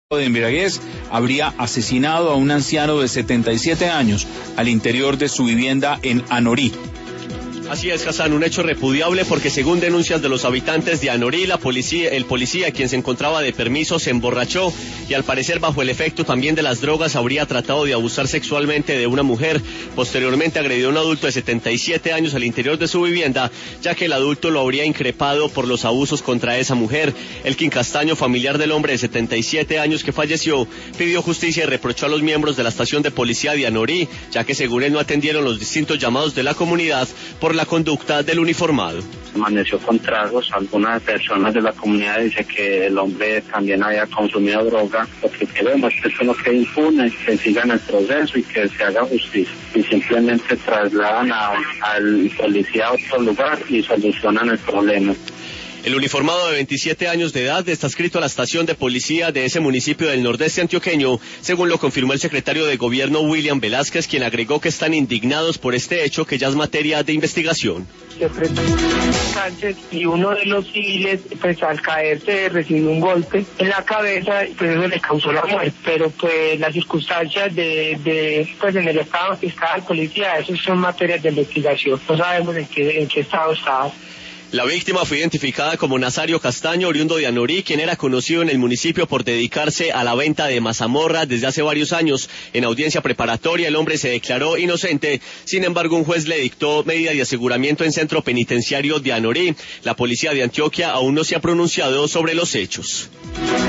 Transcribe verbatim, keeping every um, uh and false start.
de embriaguez habría asesinado a un anciano de setenta y siete años al interior de su vivienda en Anorí. Así es, Hassan, un hecho repudiable porque según denuncias de los habitantes de Anorí, la policía, el policía quien se encontraba de permiso se emborrachó y al parecer bajo el efecto también de las drogas habría tratado de abusar sexualmente de una mujer. Posteriormente agredió a un adulto de setenta y siete años al interior de su vivienda, ya que el adulto lo habría increpado por los abusos contra esa mujer. Elkin Castaño, familiar del hombre de setenta y siete años que falleció, pidió justicia y reprochó a los miembros de la estación de policía de Anorí, ya que según él no atendieron los distintos llamados de la comunidad por la conducta del uniformado. Amaneció con tragos, algunas personas de la comunidad dicen que el hombre también había consumido droga. Lo que queremos es que eso no quede impune, que sigan el proceso y que se haga justicia. Y simplemente trasladan a, al policía a otro lugar y solucionan el problema. El uniformado de veintisiete años de edad está adscrito a la estación de policía de ese municipio del nordeste antioqueño, según lo confirmó el secretario de Gobierno William Velázquez, quien agregó que están indignados por este hecho que ya es materia de investigación. Se presentó cáncer y uno de los civiles, pues al caerse recibió un golpe en la cabeza y pues eso le causó la muerte, pero pues las circunstancias de, de pues en el estado que estaba el policía, eso son materias de investigación, no sabemos en qué, en qué estado estaba. La víctima fue identificada como Nazario Castaño, oriundo de Anorí, quien era conocido en el municipio por dedicarse a la venta de mazamorra desde hace varios años. En audiencia preparatoria el hombre se declaró inocente, sin embargo un juez le dictó medida de aseguramiento en centro penitenciario de Anorí. La policía de Antioquia aún no se ha pronunciado sobre los hechos.